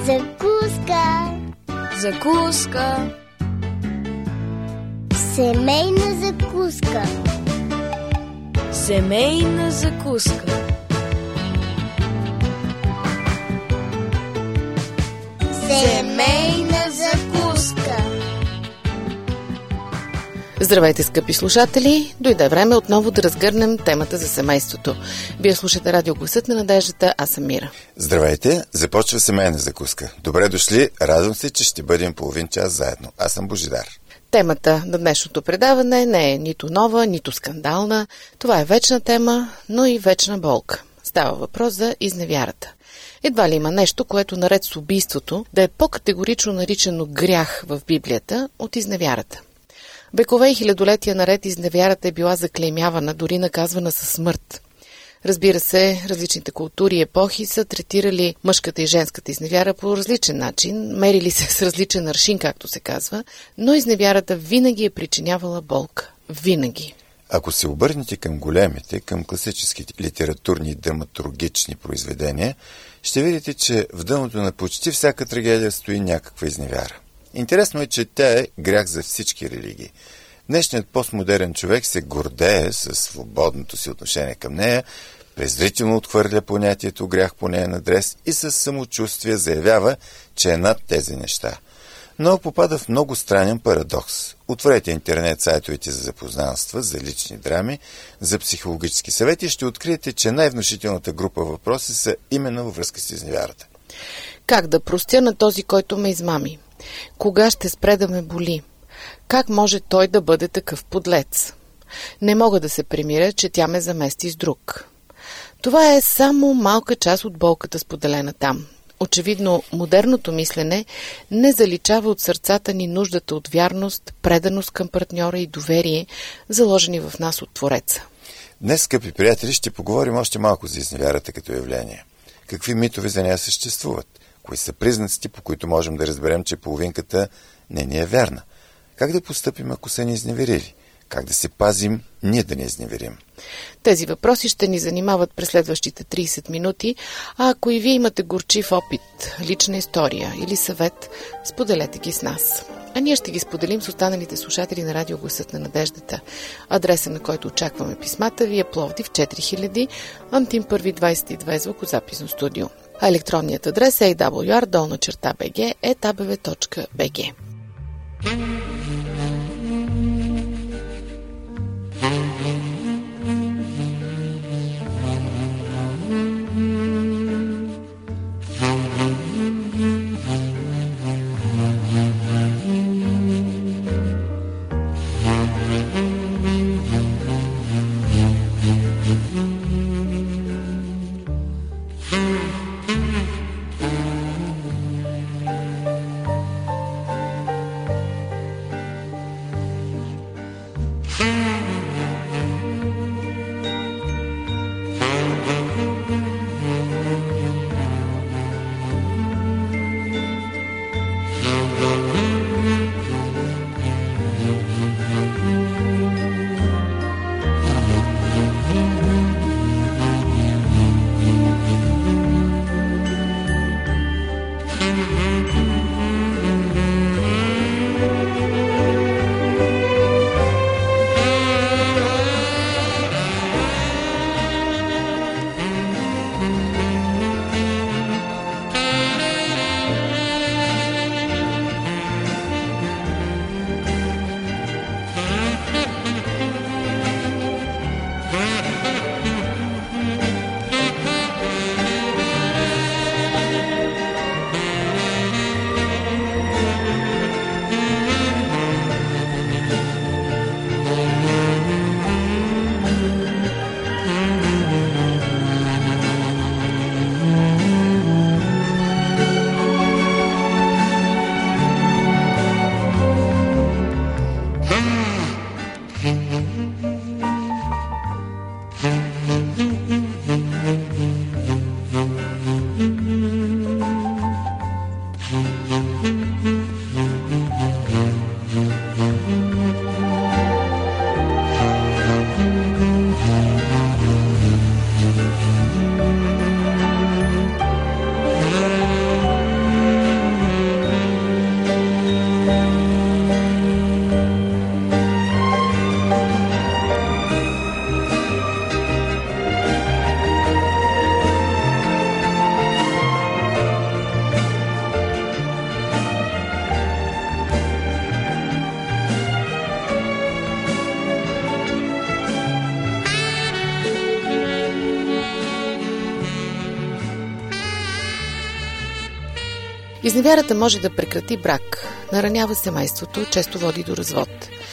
Закуска. Закуска. Семейна закуска. Семейна закуска. Семейна закуска. Здравейте, скъпи слушатели! Дойде време отново да разгърнем темата за семейството. Вие слушате радио Гласът на надеждата, аз съм Мира. Здравейте! Започва семейна закуска. Добре дошли! Радвам се, че ще бъдем половин час заедно. Аз съм Божидар. Темата на днешното предаване не е нито нова, нито скандална. Това е вечна тема, но и вечна болка. Става въпрос за изневярата. Едва ли има нещо, което наред с убийството да е по-категорично наричано грях в Библията от изневярата. Векове и хилядолетия наред изневярата е била заклеймявана, дори наказвана със смърт. Разбира се, различните култури и епохи са третирали мъжката и женската изневяра по различен начин, мерили се с различен аршин, както се казва, но изневярата винаги е причинявала болка. Винаги. Ако се обърнете към големите, към класическите литературни и драматургични произведения, ще видите, че в дъното на почти всяка трагедия стои някаква изневяра. Интересно е, че тя е грях за всички религии. Днешният постмодерен човек се гордее със свободното си отношение към нея, презрително отхвърля понятието грях по нея адрес и със самочувствие заявява, че е над тези неща. Но попада в много странен парадокс. Отворете интернет сайтовете за запознанства, за лични драми, за психологически съвети и ще откриете, че най-внушителната група въпроси са именно във връзка с изневярата. Как да простя на този, който ме измами? Кога ще спре да ме боли? Как може той да бъде такъв подлец? Не мога да се примиря, че тя ме замести с друг. Това е само малка част от болката, споделена там. Очевидно, модерното мислене не заличава от сърцата ни нуждата от вярност, преданост към партньора и доверие, заложени в нас от Твореца. Днес, скъпи приятели, ще поговорим още малко за изневярата като явление. Какви митове за нея съществуват? Кои са признаците, по които можем да разберем, че половинката не ни е вярна? Как да постъпим, ако са ни изневерили? Как да се пазим ние да не изневерим? Тези въпроси ще ни занимават през следващите 30 минути, а ако и вие имате горчив опит, лична история или съвет, споделете ги с нас. А ние ще ги споделим с останалите слушатели на радио Гласът на надеждата. Адреса, на който очакваме писмата ви, е Пловдив 4000, Антим 1 22, звукозаписно студио. А електронният адрес е awr@abv.bg. Изневярата може да прекрати брак, наранява семейството, често води до развод.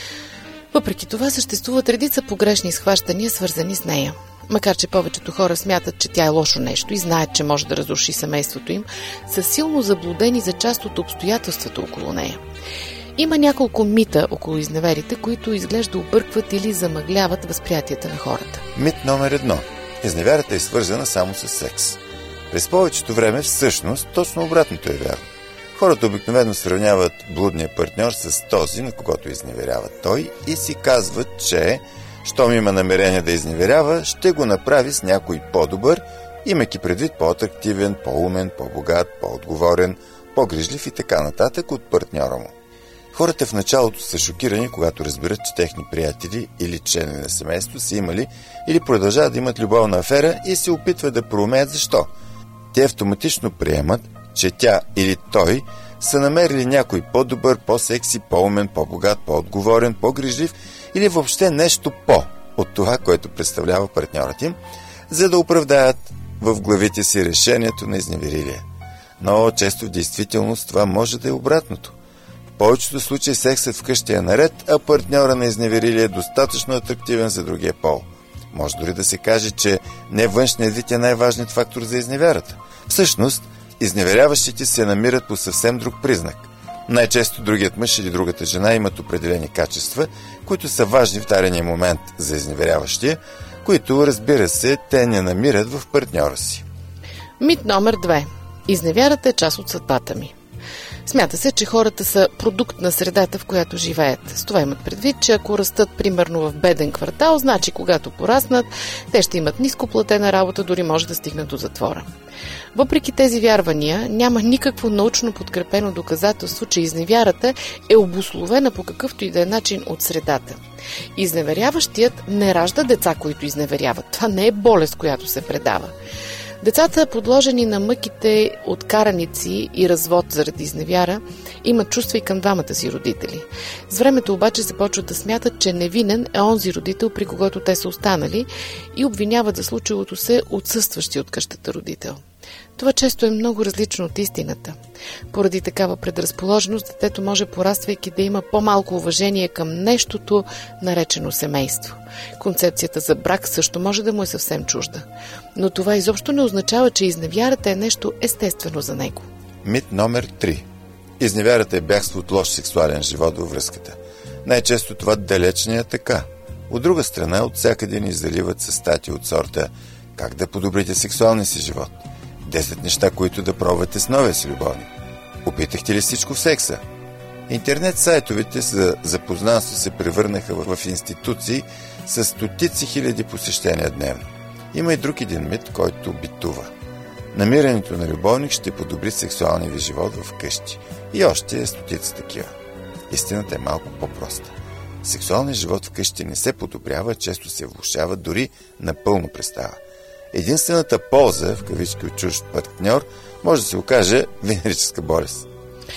Въпреки това съществуват редица погрешни схващания, свързани с нея. Макар че повечето хора смятат, че тя е лошо нещо и знаят, че може да разруши семейството им, са силно заблудени за част от обстоятелствата около нея. Има няколко мита около изневерите, които изглежда объркват или замъгляват възприятията на хората. Мит номер 1. Изневярата е свързана само с секс. През повечето време всъщност точно обратното е вярно. Хората обикновено сравняват блудния партньор с този, на когото изневерява той, и си казват, че щом има намерение да изневерява, ще го направи с някой по-добър, имайки предвид по-атрактивен, по-умен, по-богат, по-отговорен, по-грижлив и така нататък от партньора му. Хората в началото са шокирани, когато разберат, че техни приятели или членове на семейство са имали или продължават да имат любовна афера и се опитват да проумеят защо. Те автоматично приемат, че тя или той са намерили някой по-добър, по-секси, по-умен, по-богат, по-отговорен, по-грижлив или въобще нещо от това, което представлява партньорът им, за да оправдаят в главите си решението на изневерилия. Но често в действителност това може да е обратното. В повечето случаи сексът вкъщи е наред, а партньора на изневерилия е достатъчно атрактивен за другия пол. Може дори да се каже, че не външният вид е най-важният фактор за изневярата. Всъщност, изневеряващите се намират по съвсем друг признак. Най-често другият мъж или другата жена имат определени качества, които са важни в дадения момент за изневеряващия, които, разбира се, те не намират в партньора си. Мит номер 2. Изневярата е част от съдбата ми. Смята се, че хората са продукт на средата, в която живеят. С това имат предвид, че ако растат примерно в беден квартал, значи когато пораснат, те ще имат ниско платена работа, дори може да стигнат до затвора. Въпреки тези вярвания, няма никакво научно подкрепено доказателство, че изневярата е обусловена по какъвто и да е начин от средата. Изневеряващият не ражда деца, които изневеряват. Това не е болест, която се предава. Децата, подложени на мъките от караници и развод заради изневяра, имат чувства и към двамата си родители. С времето обаче започват да смятат, че невинен е онзи родител, при когото те са останали, и обвиняват за случилото се отсъстващи от къщата родител. Това често е много различно от истината. Поради такава предразположеност, детето може, пораствайки, да има по-малко уважение към нещото, наречено семейство. Концепцията за брак също може да му е съвсем чужда. Но това изобщо не означава, че изневярата е нещо естествено за него. Мит номер 3. Изневярата е бягство от лош сексуален живот във връзката. Най-често това далеч не е така. От друга страна, от всякъде ни заливат със статии от сорта «Как да подобрите сексуалния си живот?» 10 неща, които да пробвате с новия си любовник. Опитахте ли всичко в секса? Интернет сайтовете за запознанство се превърнаха в институции с стотици хиляди посещения дневно. Има и друг един мит, който битува. Намирането на любовник ще подобри сексуалния ви живот в къщи. И още стотици такива. Истината е малко по-проста. Сексуалният живот в къщи не се подобрява, често се влошава, дори напълно престава. Единствената полза, в кавички, от чужд партньор, може да се окаже венерическа болест.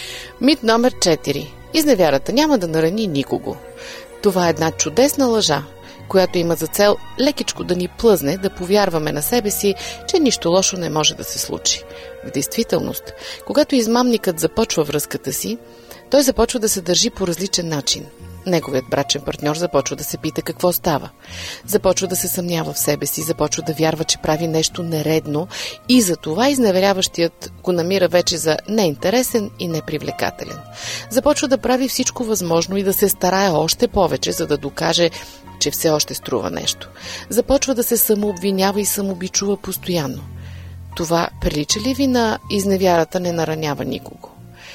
Мит номер 4. Изневярата няма да нарани никого. Това е една чудесна лъжа, която има за цел лекичко да ни плъзне, да повярваме на себе си, че нищо лошо не може да се случи. В действителност, когато измамникът започва връзката си, той започва да се държи по различен начин. Неговият брачен партньор започва да се пита какво става. Започва да се съмнява в себе си, започва да вярва, че прави нещо нередно и затова изневеряващият го намира вече за неинтересен и непривлекателен. Започва да прави всичко възможно и да се старае още повече, за да докаже, че все още струва нещо. Започва да се самообвинява и самобичува постоянно. Това прилича ли ви на изневярата не наранява никого?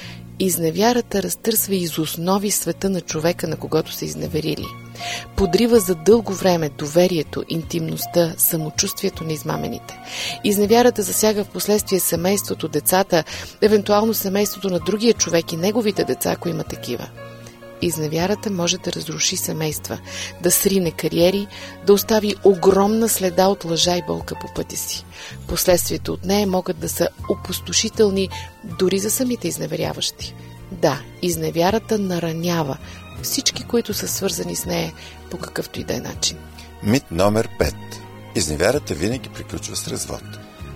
Изневярата разтърсва из основи света на човека, на когото са изневерили. Подрива за дълго време доверието, интимността, самочувствието на измамените. Изневярата засяга в последствие семейството, децата, евентуално семейството на другия човек и неговите деца, ако има такива. Изневярата може да разруши семейства, да срине кариери, да остави огромна следа от лъжа и болка по пътя си. Последствията от нея могат да са опустошителни дори за самите изневеряващи. Да, изневярата наранява всички, които са свързани с нея по какъвто и да е начин. Мит номер 5. Изневярата винаги приключва с развод.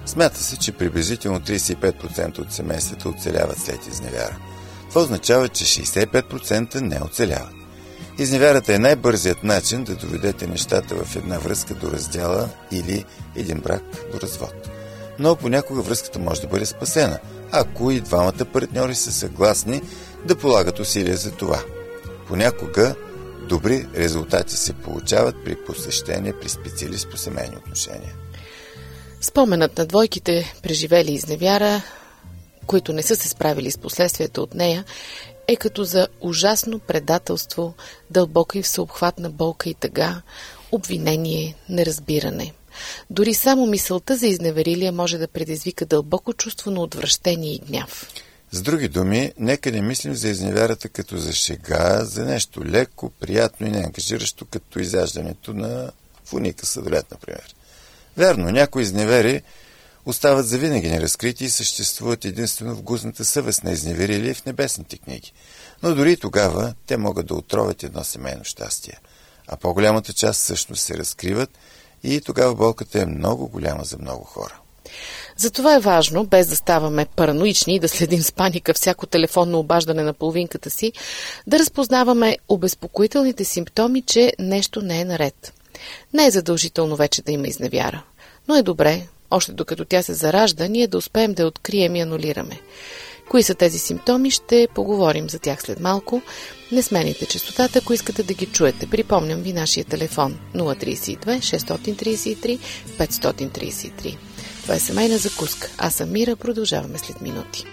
Смята се, че приблизително 35% от семействата оцеляват след изневяра. Това означава, че 65% не оцеляват. Изневярата е най-бързият начин да доведете нещата в една връзка до раздяла или един брак до развод. Но понякога връзката може да бъде спасена, ако и двамата партньори са съгласни да полагат усилия за това. Понякога добри резултати се получават при посещение при специалист по семейни отношения. Споменът на двойките, преживели изневяра, които не са се справили с последствията от нея, е като за ужасно предателство, дълбока и всеобхватна болка и тъга, обвинение, неразбиране. Дори само мисълта за изневерилия може да предизвика дълбоко чувство на отвращение и гняв. С други думи, нека не мислим за изневярата като за шега, за нещо леко, приятно и неангажиращо, като изяждането на фуника сладолет, например. Вярно, някои изневери остават завинаги неразкрити и съществуват единствено в гузната съвест на изневерили и в небесните книги. Но дори тогава те могат да отровят едно семейно щастие. А по-голямата част всъщност се разкриват и тогава болката е много голяма за много хора. Затова е важно, без да ставаме параноични и да следим с паника всяко телефонно обаждане на половинката си, да разпознаваме обезпокоителните симптоми, че нещо не е наред. Не е задължително вече да има изневяра, но е добре, още докато тя се заражда, ние да успеем да я открием и анулираме. Кои са тези симптоми, ще поговорим за тях след малко. Не смените честотата, ако искате да ги чуете. Припомням ви нашия телефон 032 633 533. Това е семейна закуска. Аз съм Мира, продължаваме след минути.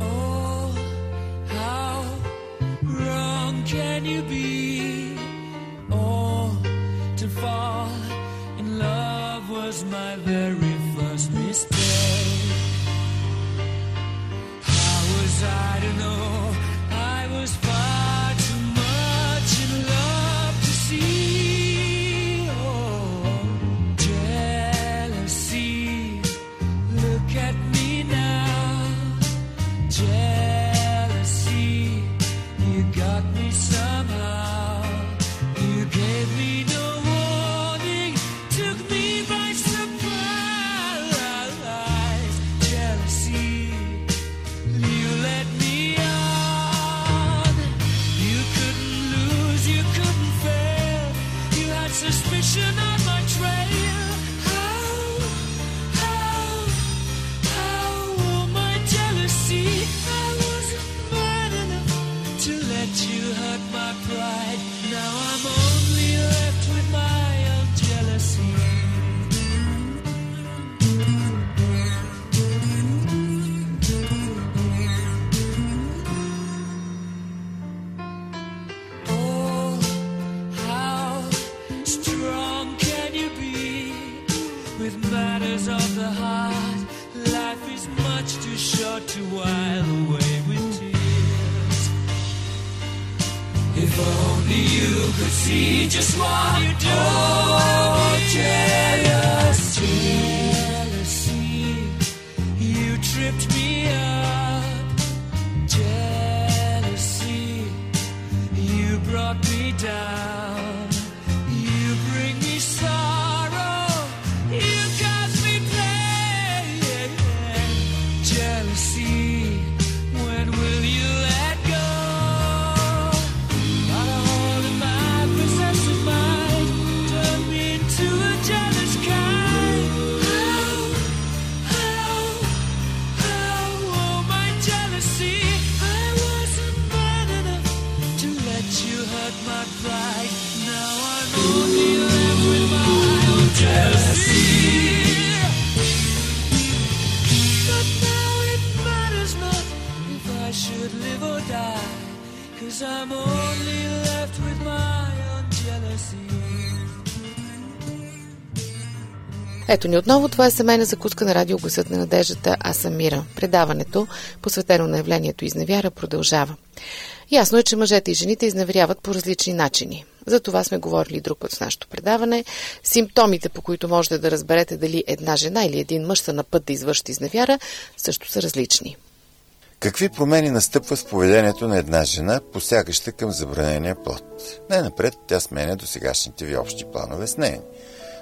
I don't know, I was far too much in love to see. Oh, jealousy, look at me now. Jealousy, you got me somehow. You gave me no warning, took me by surprise. Jealousy, you let me on. You couldn't lose, you couldn't fail. You had suspicion on my trail. How, oh my jealousy. I wasn't man enough to let you hurt my pride. Now I'm only left with my own jealousy. To while away with tears. If only you could see just what you do. Oh, jealousy, jealousy, you tripped me up. Jealousy, you brought me down. You bring me sorrow. You cause me pain. Jealousy, when will you let go? Got a hold of my possessive mind, turn me into a jealous kind. How, oh my jealousy. I wasn't man enough to let you hurt my pride. Now I'm only left with my own jealousy. I should live or die, 'cause I'm only left with my own jealousy. Ето ни отново, това е семейна закуска на радио Гласът на надеждата. Аз съм Мира. Предаването, посветено на явлението изневяра, продължава. Ясно е, че мъжете и жените изневеряват по различни начини. За това сме говорили друг път в нашото предаване. Симптомите, по които можете да разберете дали една жена или един мъж са на път да извършат изневяра, също са различни. Какви промени настъпват в поведението на една жена, посягаща към забранения плод? Най-напред тя сменя досегашните ви общи планове с нея.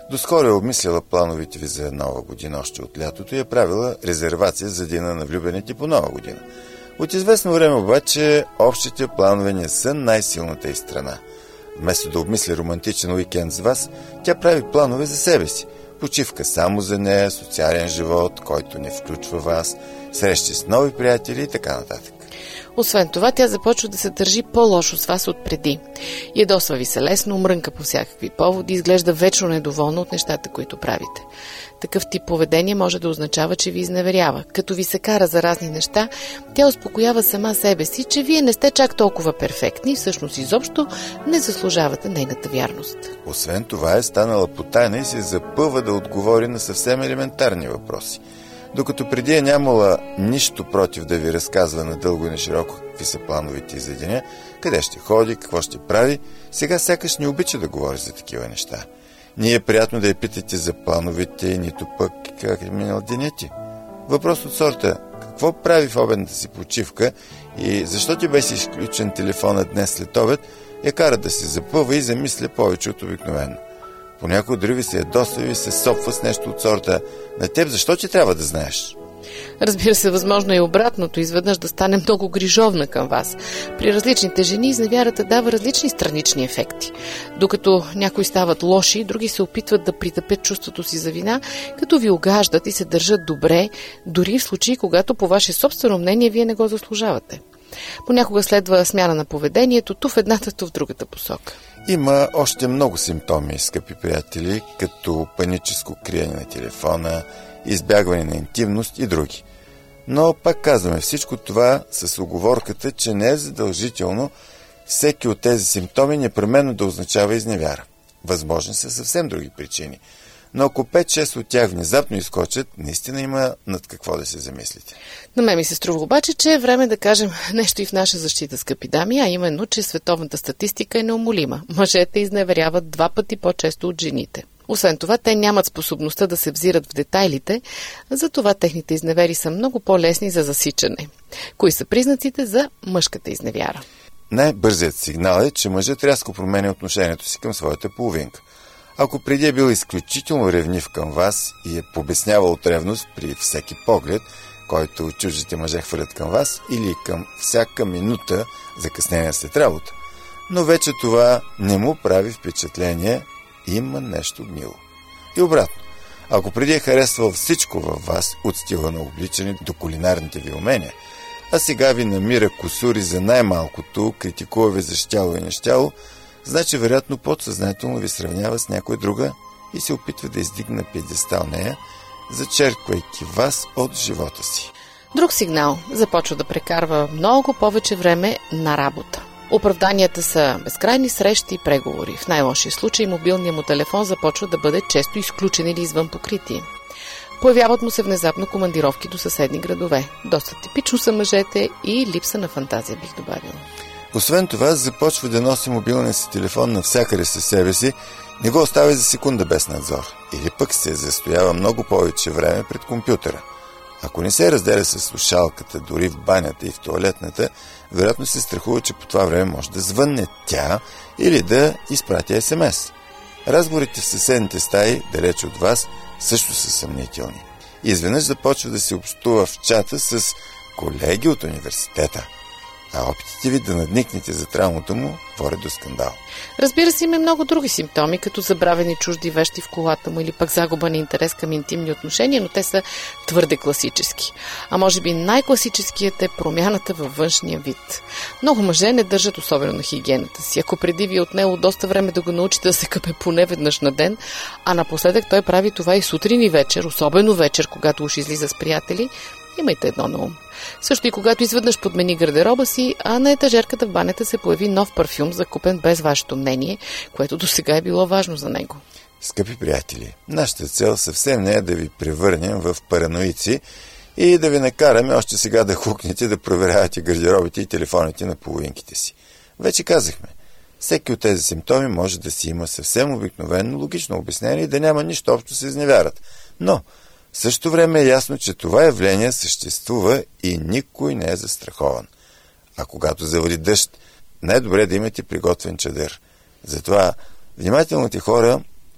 Доскоро е обмисляла плановете ви за нова година още от лятото и е правила резервация за Дена на влюбените по нова година. От известно време обаче общите планове не са най-силната й страна. Вместо да обмисли романтичен уикенд с вас, тя прави планове за себе си. Почивка само за нея, социален живот, който не включва вас, срещи с нови приятели и така нататък. Освен това, тя започва да се държи по-лошо с вас от преди. Ядосва ви се лесно, мрънка по всякакви поводи, изглежда вечно недоволна от нещата, които правите. Такъв тип поведение може да означава, че ви изневерява. Като ви се кара за разни неща, тя успокоява сама себе си, че вие не сте чак толкова перфектни и всъщност изобщо не заслужавате нейната вярност. Освен това е станала потайна и се запъва да отговори на съвсем елементарни въпроси. Докато преди е нямала нищо против да ви разказва надълго и на широко какви са плановете за деня, къде ще ходи, какво ще прави, сега сякаш не обича да говори за такива неща. Не е приятно да я питате за плановете, нито пък как е минал денят ти. Въпрос от сорта: какво прави в обедната си почивка и защо ти беше изключен телефона днес след обед, я кара да се запъва и замисля повече от обикновено. Понякога дори ви се ядосва и ви се сопва с нещо от сорта: на теб защо ти трябва да знаеш? Разбира се, възможно е и обратното, изведнъж да стане много грижовна към вас. При различните жени изневярата дава различни странични ефекти. Докато някои стават лоши, други се опитват да притъпят чувството си за вина, като ви угаждат и се държат добре, дори в случаи, когато по ваше собствено мнение вие не го заслужавате. Понякога следва смяна на поведението, ту в едната, ту в другата посока. Има още много симптоми, скъпи приятели, като паническо криене на телефона, избягване на интимност и други. Но пак казваме всичко това с уговорката, че не е задължително всеки от тези симптоми непременно да означава изневяра. Възможни са съвсем други причини. Но ако 5-6 от тях внезапно изкочат, наистина има над какво да се замислите. На мен ми се струва обаче, че е време да кажем нещо и в наша защита, скъпи дами, а именно, че световната статистика е неумолима. Мъжете изневеряват 2 пъти по-често от жените. Освен това, те нямат способността да се взират в детайлите, затова техните изневери са много по-лесни за засичане. Кои са признаците за мъжката изневяра? Най-бързият сигнал е, че мъжът рязко променя отношението си към своята половинка. Ако преди е бил изключително ревнив към вас и е побеснявал от ревност при всеки поглед, който чуждите мъже хвърлят към вас, или към всяка минута закъснение след работа, но вече това не му прави впечатление, има нещо гнило. И обратно, ако преди е харесвал всичко във вас, от стила на обличане до кулинарните ви умения, а сега ви намира кусури за най-малкото, критикува ви за щяло и нещяло, значи вероятно подсъзнателно ви сравнява с някоя друга и се опитва да издигне на пиедестал нея, зачерквайки вас от живота си. Друг сигнал: започва да прекарва много повече време на работа. Оправданията са безкрайни срещи и преговори. В най-лошия случай мобилният му телефон започва да бъде често изключен или извън покритие. Появяват му се внезапно командировки до съседни градове. Доста типично са мъжете и липса на фантазия, бих добавила. Освен това, започва да носи мобилния си телефон навсякъде със себе си, не го оставя за секунда без надзор. Или пък се застоява много повече време пред компютъра. Ако не се разделя с слушалката, дори в банята и в тоалетната, вероятно се страхува, че по това време може да звънне тя или да изпрати СМС. Разговорите в съседните стаи, далеч от вас, също са съмнителни. Изведнъж започва да се общува в чата с колеги от университета, а опитите ви да надникнете за травмата му водят до скандал. Разбира се, има много други симптоми, като забравени чужди вещи в колата му или пък загуба на интерес към интимни отношения, но те са твърде класически. А може би най-класическият е промяната във външния вид. Много мъже не държат особено на хигиената си. Ако преди ви е отнело доста време да го научите да се къпе поне веднъж на ден, а напоследък той прави това и сутрин и вечер, особено вечер, когато уж излиза с приятели, имайте едно на ум. Също и когато изведнъж подмени гардероба си, а на етажерката в банята се появи нов парфюм, закупен без вашето мнение, което досега е било важно за него. Скъпи приятели, нашата цел съвсем не е да ви превърнем в параноици и да ви накараме още сега да хукнете да проверявате гардеробите и телефоните на половинките си. Вече казахме, всеки от тези симптоми може да си има съвсем обикновено логично обяснение и да няма нищо общо с изневярата. Но в същото време е ясно, че това явление съществува и никой не е застрахован. А когато завади дъжд, най-добре да имате приготвен чадър. Затова внимателните хора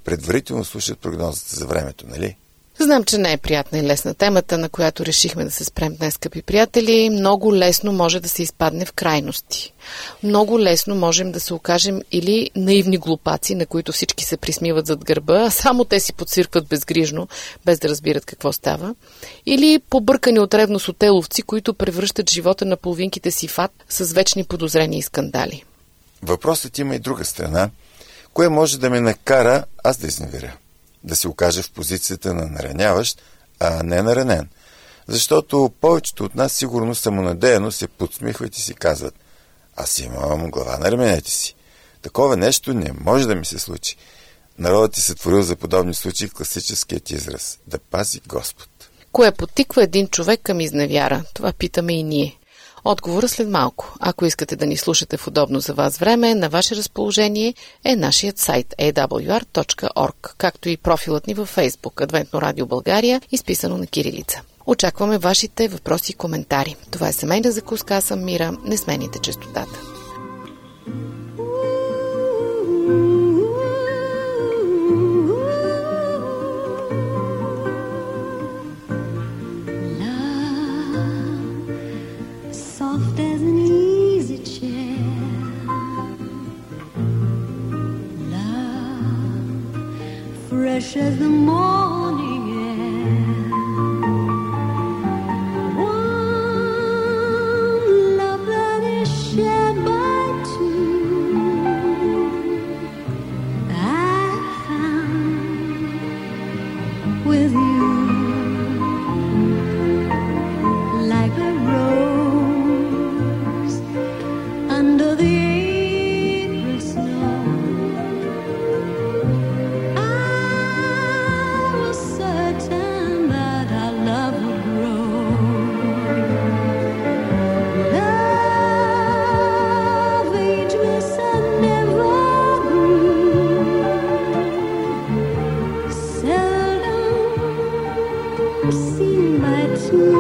предварително слушат прогнозата за времето, нали? Знам, че не е приятна и лесна темата, на която решихме да се спрем днес, скъпи приятели. Много лесно може да се изпадне в крайности. Много лесно можем да се окажем или наивни глупаци, на които всички се присмиват зад гърба, а само те си подсвиркват безгрижно, без да разбират какво става. Или побъркани от ревност отеловци, които превръщат живота на половинките си в ад с вечни подозрения и скандали. Въпросът има и друга страна. Кое може да ме накара аз да изневеря? Да се окаже в позицията на нараняващ, а не на ранен. Защото повечето от нас сигурно самонадеяно се подсмихват и си казват: аз имам глава на раменете си. Такова нещо не може да ми се случи. Народът е сътворил за подобни случаи класическият израз: да пази Господ. Кое подтиква един човек към изневяра? Това питаме и ние. Отговора след малко. Ако искате да ни слушате в удобно за вас време, на ваше разположение е нашият сайт awr.org, както и профилът ни във Facebook Адвентно радио България, изписано на кирилица. Очакваме вашите въпроси и коментари. Това е семейна закуска, аз съм Мира. Не смените честотата. Soft as an easy chair, love, fresh as the morning air, one love that is shared by two, I found with you, like the rose under the April snow. I was certain that our love would grow. Love, ageless and never grew, seldom seen by two.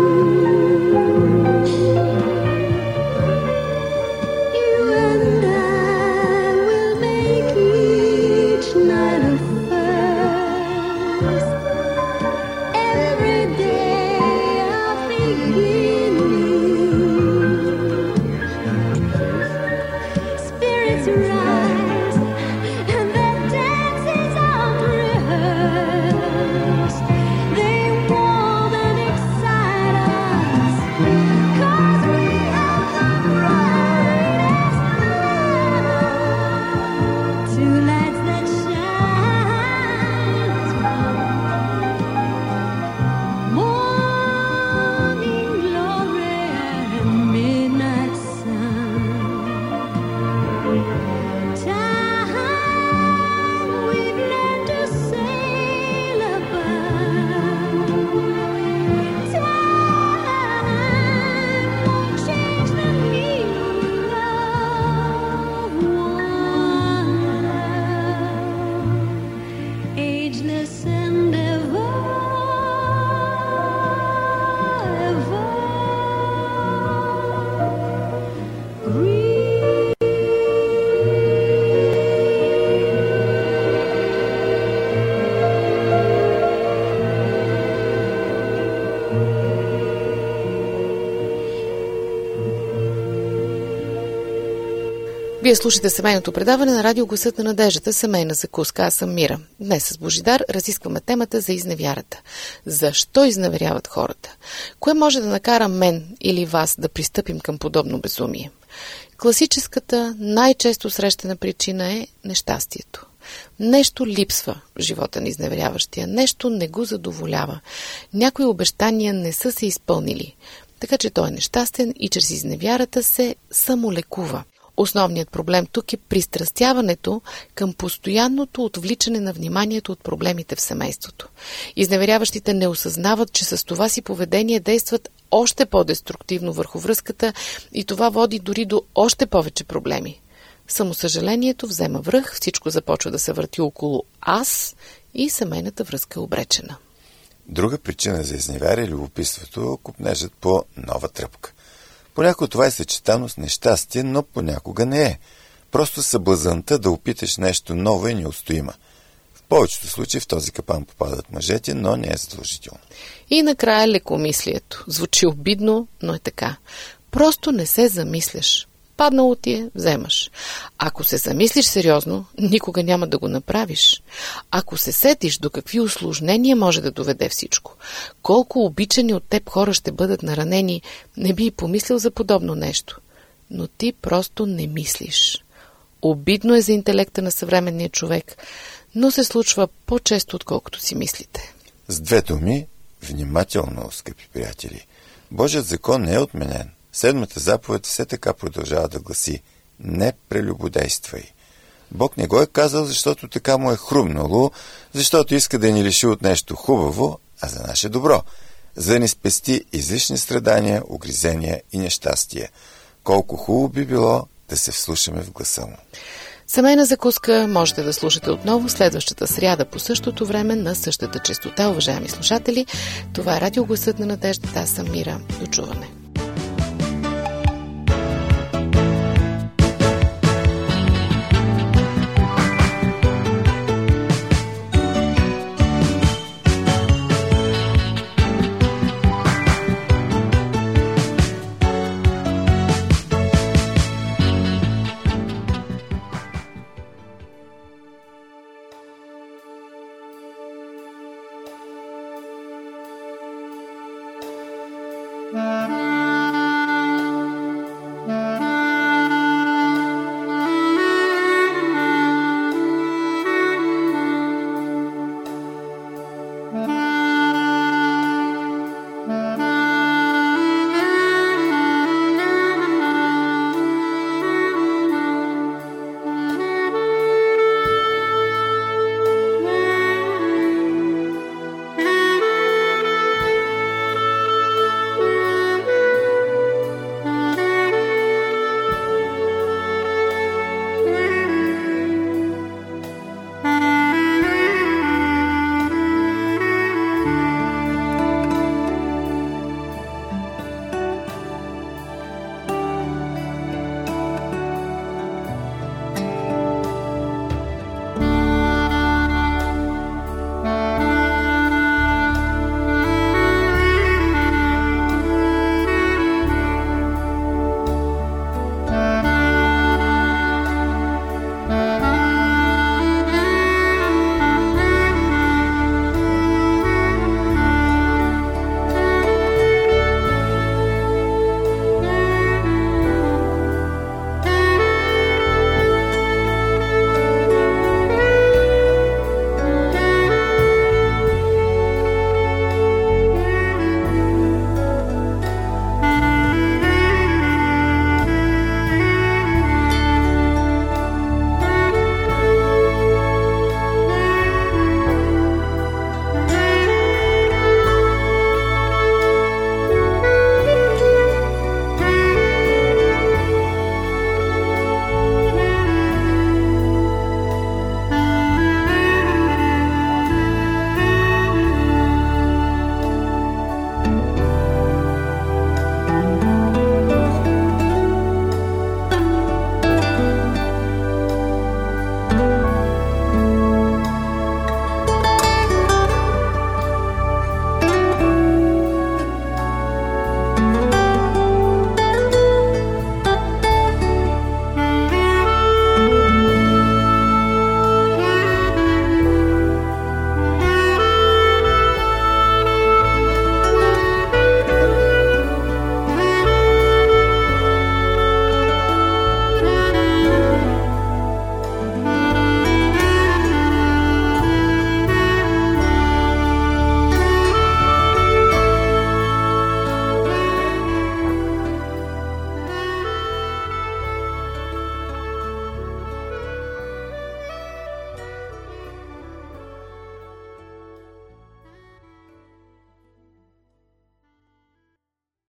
Вие слушате семейното предаване на радио Гласът на надеждата, семейна закуска. Аз съм Мира. Днес с Божидар разискваме темата за изневярата. Защо изневеряват хората? Кое може да накара мен или вас да пристъпим към подобно безумие? Класическата, най-често срещана причина е нещастието. Нещо липсва в живота на изневеряващия, нещо не го задоволява. Някои обещания не са се изпълнили, така че той е нещастен и чрез изневярата се самолекува. Основният проблем тук е пристрастяването към постоянното отвличане на вниманието от проблемите в семейството. Изневеряващите не осъзнават, че с това си поведение действат още по-деструктивно върху връзката и това води дори до още повече проблеми. Самосъжалението взема връх, всичко започва да се върти около аз и семейната връзка е обречена. Друга причина за изневяра е любопитството, купнежат по нова тръпка. Понякога това е съчетано с нещастие, но понякога не е. Просто съблазънта да опиташ нещо ново е неустоима. В повечето случаи в този капан попадат мъжете, но не е задължително. И накрая лекомислието. Звучи обидно, но е така. Просто не се замисляш. Паднало ти е, вземаш. Ако се замислиш сериозно, никога няма да го направиш. Ако се сетиш до какви усложнения може да доведе всичко, колко обичани от теб хора ще бъдат наранени, не би и помислил за подобно нещо. Но ти просто не мислиш. Обидно е за интелекта на съвременния човек, но се случва по-често, отколкото си мислите. С две думи, внимателно, скъпи приятели. Божият закон не е отменен. Седмата заповед все така продължава да гласи: не прелюбодействай. Бог не го е казал, защото така му е хрумнало, защото иска да ни лиши от нещо хубаво, а за наше добро, за да ни спести излишни страдания, угризения и нещастия. Колко хубаво би било да се вслушаме в гласа му. Семейна закуска можете да слушате отново следващата сряда по същото време на същата честота, уважаеми слушатели. Това е радиогласът на надеждата. Аз съм Мира. До чуване. Thank you.